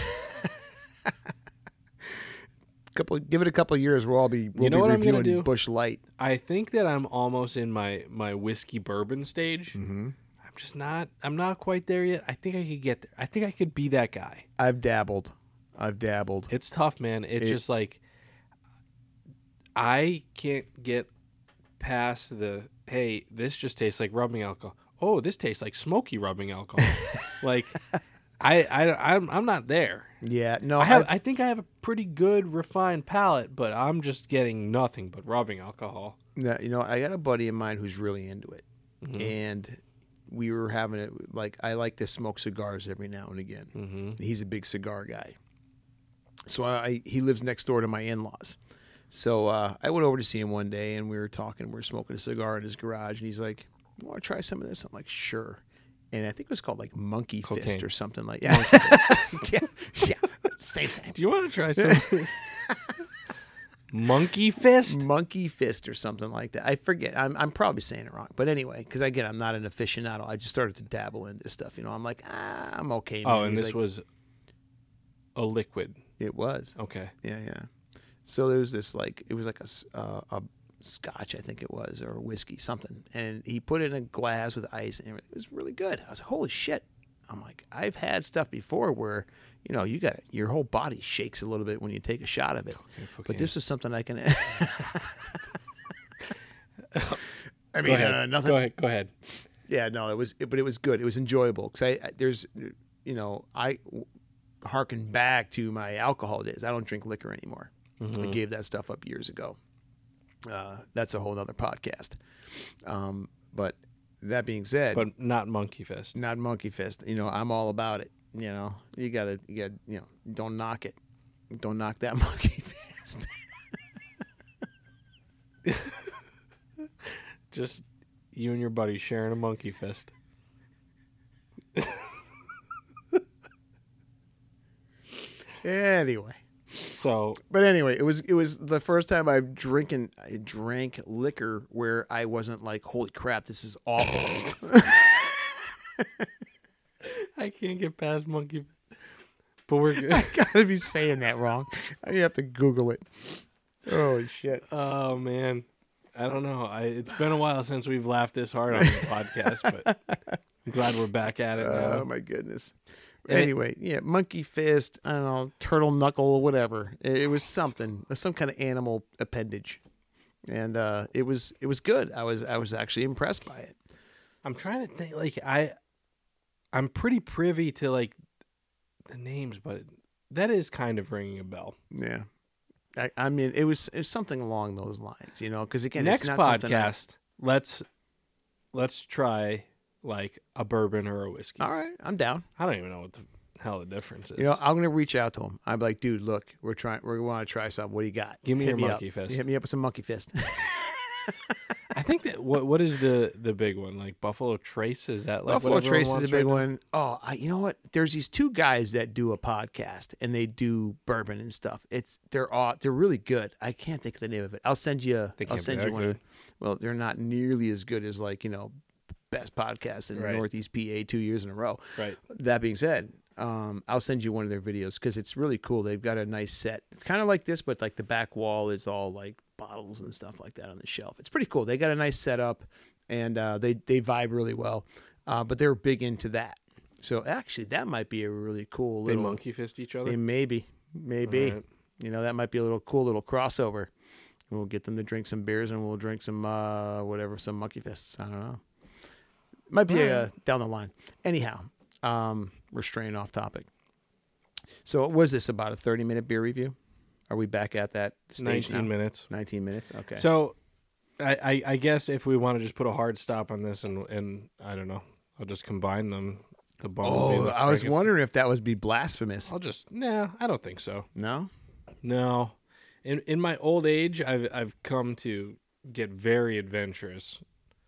couple, give it a couple of years, we'll all be we'll You know be what I'm gonna reviewing do? Bush Light. I think that I'm almost in my, my whiskey bourbon stage. Mm-hmm. I'm just not, I'm not quite there yet. I think I could get there. I think I could be that guy. I've dabbled. I've dabbled. It's tough, man. It's It- just like, I can't get past the, hey, this just tastes like rubbing alcohol. Oh, this tastes like smoky rubbing alcohol. Like, I, I, I'm, I'm not there. Yeah, no, I have. I've- I think I have a pretty good refined palate, but I'm just getting nothing but rubbing alcohol. No, you know, I got a buddy of mine who's really into it, Mhm. and we were having it. Like, I like to smoke cigars every now and again. Mm-hmm. He's a big cigar guy, so I he lives next door to my in-laws. So uh, I went over to see him one day, and we were talking. We were smoking a cigar in his garage, and he's like, "You want to try some of this?" I'm like, "Sure." And I think it was called like Monkey Cocaine. Fist or something like that. yeah, yeah, same, same. Do you want to try some Monkey Fist? Monkey Fist or something like that. I forget. I'm I'm probably saying it wrong, but anyway, because again, I'm not an aficionado. I just started to dabble in this stuff. You know, I'm like, ah, I'm okay. Man. Oh, and He's this like, was a liquid. it was. Okay. Yeah, yeah. So there was this like it was like a s- uh, a scotch, I think it was, or whiskey, something, and he put it in a glass with ice, and it was really good. I was like, holy shit. I'm like, I've had stuff before where, you know, you got your whole body shakes a little bit when you take a shot of it. Okay, But okay. this was something I can. I Go mean, ahead. uh, nothing. Go ahead. Go ahead. Yeah, no, it was, but it was good. It was enjoyable because I, I there's, you know, I harken back to my alcohol days. I don't drink liquor anymore. Mm-hmm. I gave that stuff up years ago. Uh, that's a whole other podcast. Um, but that being said, But not Monkey Fist. not Monkey Fist. You know, I'm all about it. You know, you gotta, you got, you know, don't knock it. Don't knock that Monkey Fist. Just you and your buddy sharing a Monkey Fist. Anyway. So But anyway, it was it was the first time I've drinking I drank liquor where I wasn't like, holy crap, this is awful. I can't get past Monkey Fist. But we're good. I gotta be saying that wrong. You have to Google it. Holy shit. Oh man, I don't know. I, it's been a while since we've laughed this hard on the podcast, but I'm glad we're back at it now. Oh my goodness. And it- Anyway, yeah, monkey fist, I don't know, turtle knuckle, whatever. It, it was something, some kind of animal appendage, and uh, it was it was good. I was I was actually impressed by it. I'm trying to think. Like I, I'm pretty privy to like the names, but that is kind of ringing a bell. Yeah, I, I mean, it was it was something along those lines, you know. Because again, Next it's not something I- podcast, let's let's try like a bourbon or a whiskey. all right, I'm down. I don't even know what the hell the difference is. You know, I'm gonna reach out to him. I'm like, dude, look, we're trying, we want to try something. What do you got? Give me Hit your up. monkey fist. Hit me up with some monkey fist. I think that what what is the the big one? Like Buffalo Trace? Is that like Buffalo what everyone Trace is a wants big right now? one. Oh, I, you know what? There's these two guys that do a podcast and they do bourbon and stuff. It's they're all they're really good. I can't think of the name of it. I'll send you. They I'll can't be send that you one. good. Well, they're not nearly as good as like you know, best podcast in Right. Northeast P A two years in a row. Right. That being said, um, I'll send you one of their videos because it's really cool. They've got a nice set. It's kind of like this, but like the back wall is all like bottles and stuff like that on the shelf. It's pretty cool. They got a nice setup, and uh, they they vibe really well. Uh, but they're big into that. So actually, that might be a really cool They little. monkey fist each other. They maybe, maybe. Alright. You know, that might be a little cool little crossover. We'll get them to drink some beers, and we'll drink some uh, whatever, some monkey fists. I don't know. Might be uh, Alright. down the line. Anyhow, um, we're straying off topic. So, what was this about a thirty minute beer review? Are we back at that stage Nineteen now? minutes. Nineteen minutes. Okay. So, I, I I guess if we want to just put a hard stop on this, and and I don't know, I'll just combine them. The bumblebee. oh, and the I was Frankenstein. wondering if that was be blasphemous. I'll just nah. I don't think so. No. No, in in my old age, I've I've come to get very adventurous.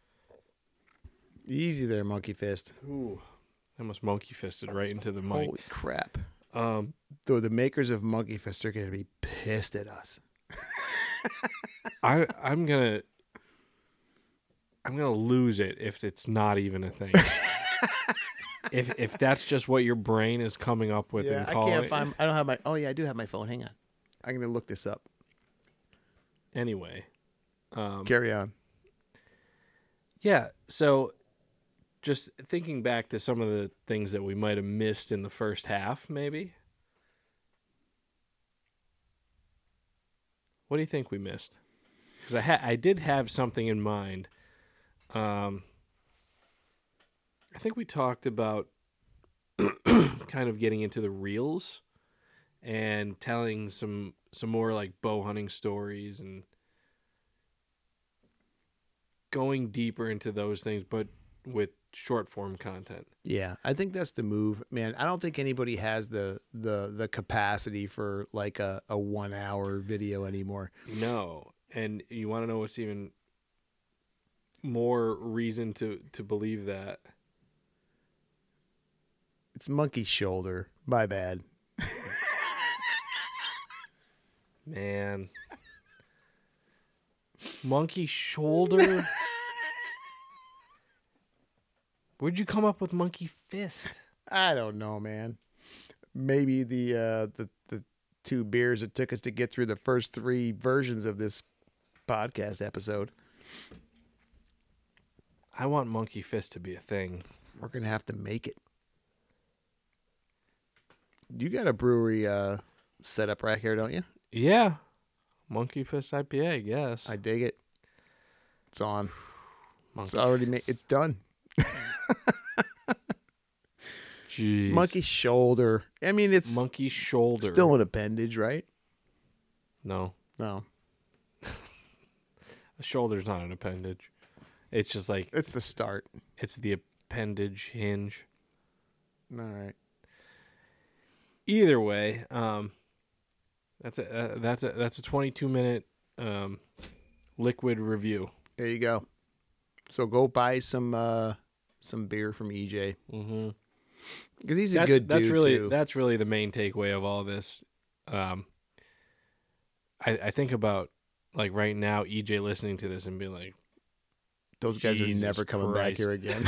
Easy there, monkey fist. Ooh, I almost monkey fisted right into the mic. Holy crap. Um, Though the makers of Monkey Fist are going to be pissed at us. I I'm gonna I'm gonna lose it if it's not even a thing. if if that's just what your brain is coming up with and I calling can't it. find. I don't have my. Oh yeah, I do have my phone. Hang on. I'm going to look this up. Anyway, um, Carry on. yeah. So, just thinking back to some of the things that we might have missed in the first half, maybe. What do you think we missed? because I ha- I did have something in mind. Um, I think we talked about kind of getting into the reels and telling some some more like bow hunting stories and going deeper into those things, but with short form content. Yeah, I think that's the move, man. I don't think anybody has the the the capacity for like a, a one hour video anymore. No, and you want to know what's even more reason to to believe that? It's Monkey Shoulder. My bad. Man. Monkey Shoulder? Where'd you come up with Monkey Fist? I don't know, man. Maybe the uh, the the two beers it took us to get through the first three versions of this podcast episode. I want Monkey Fist to be a thing. We're gonna have to make it. You got a brewery uh, set up right here, don't you? Yeah. Monkey Fist I P A, I guess. I dig it. It's on. Monkey It's already made. It's done. Jeez. Monkey Shoulder. I mean, it's Monkey Shoulder. still an appendage, right? No. No. A shoulder's not an appendage. It's just like It's the start. it's the appendage hinge. All right. Either way, um, that's a uh, that's a that's a twenty-two minute um, liquid review. There you go. So go buy some uh, some beer from E J Mm-hmm. because he's a That's good that's dude really too. that's really the main takeaway of all this. Um, I I think about like right now E J listening to this and being like, Those guys Jesus are never coming back Christ. here again.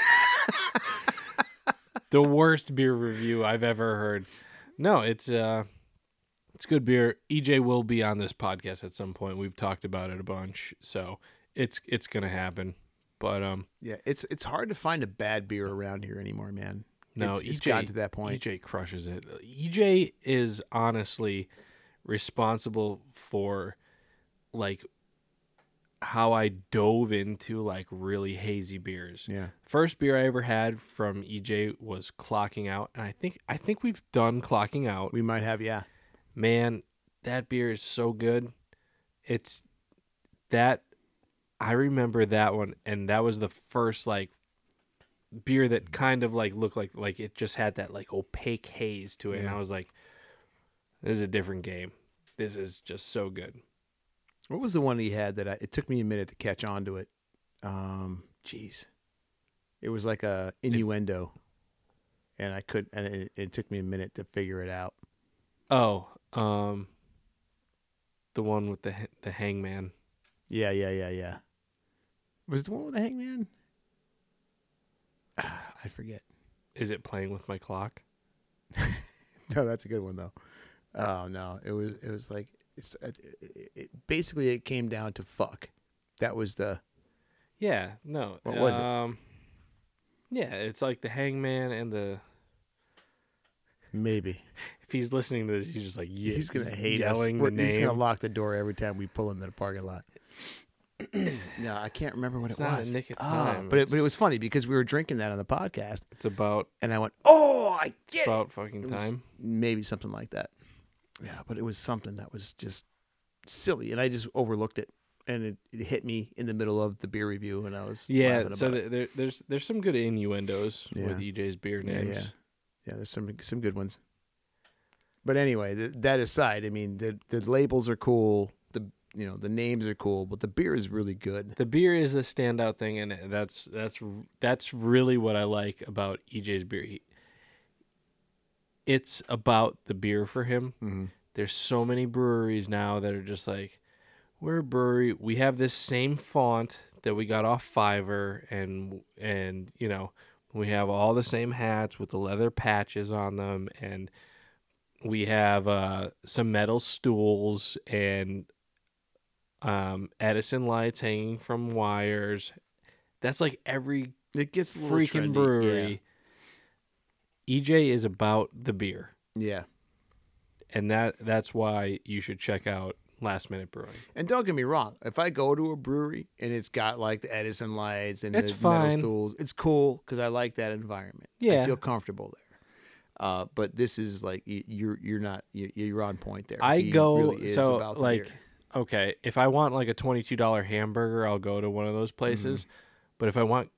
the worst beer review I've ever heard. No, it's uh, it's good beer. E J will be on this podcast at some point. We've talked about it a bunch, so it's it's gonna happen. But um, Yeah, it's it's hard to find a bad beer around here anymore, man. no, it's, it's E J gotten to that point. E J crushes it. E J is honestly responsible for like how I dove into like really hazy beers. Yeah, First beer I ever had from E J was Clocking Out, and I think I think we've done Clocking Out. we might have. Yeah, Man, that beer is so good. It's that I remember that one, and that was the first like beer that kind of like looked like like it just had that like opaque haze to it, and Yeah. I was like, this is a different game. This is just so good. what was the one he had that I, it took me a minute to catch on to it? Um, jeez, it was like a innuendo, and I could, and it, it took me a minute to figure it out. Oh, um, the one with the ha- the hangman. Yeah, yeah, yeah, yeah. Was it the one with the hangman? I forget. Is it Playing with My Clock? No, that's a good one though. Oh no, it was it was like it's it, it, it, basically it came down to fuck. That was the Yeah, no. What was it? um, Yeah, it's like the hangman and the. maybe If he's listening to this, he's just like yeah, he's gonna hate yelling us. the We're- He's gonna name. lock the door every time we pull into the parking lot. No, I can't remember what It's it not a was. Nick of Oh, Time. but it, but It's- it was funny because we were drinking that on the podcast, It's about and I went, "Oh, I it's get it." about fucking It was time. maybe something like that. Yeah, but it was something that was just silly, and I just overlooked it, and it, it hit me in the middle of the beer review, and I was Yeah, laughing so about th- there, there's there's some good innuendos Yeah. with E J's beer Yeah, names. yeah. Yeah, there's some some good ones. But anyway, th- that aside, I mean, the the labels are cool. The you know the names are cool, but the beer is really good. The beer is the standout thing, and that's that's that's really what I like about E J's beer. He, it's about the beer for him. Mm-hmm. There's so many breweries now that are just like, we're a brewery. We have this same font that we got off Fiverr, and and you know we have all the same hats with the leather patches on them, and we have uh, some metal stools and um, Edison lights hanging from wires. That's like every It gets a little freaking trendy. brewery. E J is about the beer. Yeah. And that that's why you should check out Last Minute Brewing. And don't get me wrong, if I go to a brewery and it's got like the Edison lights and It's the fine. metal stools, it's cool because I like that environment. Yeah. I feel comfortable there. Uh, but this is like y- you're you're not you- you're on point there. I He go really is so about the like beer. okay, if I want like a twenty-two dollars hamburger, I'll go to one of those places. Mm-hmm. But if I want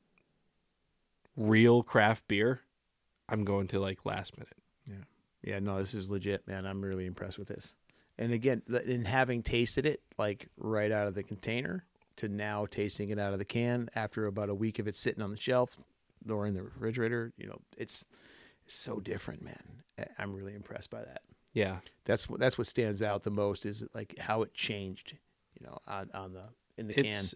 real craft beer, I'm going to like Last Minute. Yeah, yeah, no, this is legit, man. I'm really impressed with this. And again, th- in having tasted it like right out of the container to now tasting it out of the can after about a week of it sitting on the shelf or in the refrigerator, you know, it's, it's so different, man. I- I'm really impressed by that. Yeah. That's what that's what stands out the most is like how it changed, you know, on, on the in the can. It's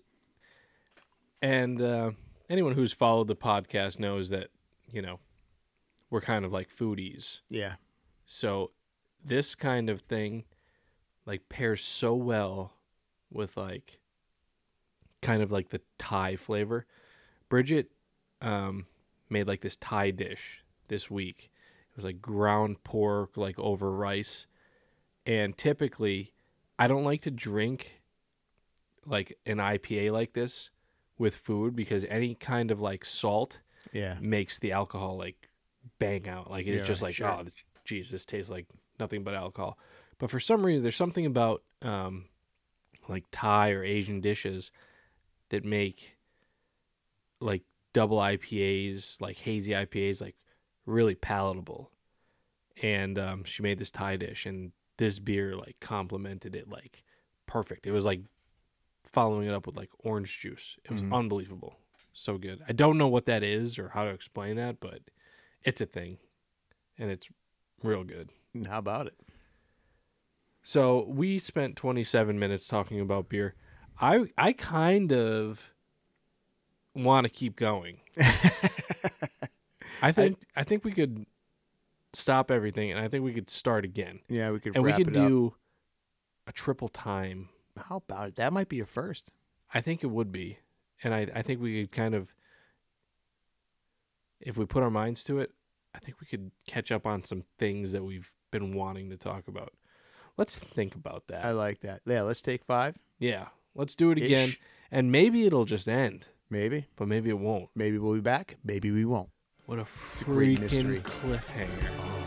and uh, anyone who's followed the podcast knows that, you know, we're kind of like foodies. Yeah, So this kind of thing like pairs so well with like kind of like the Thai flavor. Bridget um, made like this Thai dish this week. It was like ground pork like over rice. And typically I don't like to drink like an I P A like this with food because any kind of like salt yeah, makes the alcohol like bang out. Like it's Yeah, just like, sure. oh, geez, this tastes like nothing but alcohol. But for some reason, there's something about um, like Thai or Asian dishes that make like double I P As, like hazy I P As, like really palatable. And um, she made this Thai dish, and this beer like complemented it like perfect. It was like following it up with like orange juice. It was Mhm. unbelievable. So good. I don't know what that is or how to explain that, but it's a thing, and it's real good. How about it? So we spent twenty-seven minutes talking about beer. I I kind of want to keep going. I think I, think we could stop everything, and I think we could start again, Yeah, we could and we wrap could it up. do a triple time. How about it? That might be a first. I think it would be, and I I think we could kind of, if we put our minds to it, I think we could catch up on some things that we've been wanting to talk about. Let's think about that. I like that. Yeah, let's take five. Yeah, let's do it again, Ish. and maybe it'll just end, Maybe. but maybe it won't. Maybe we'll be back. Maybe we won't. What a a great freaking mystery. cliffhanger!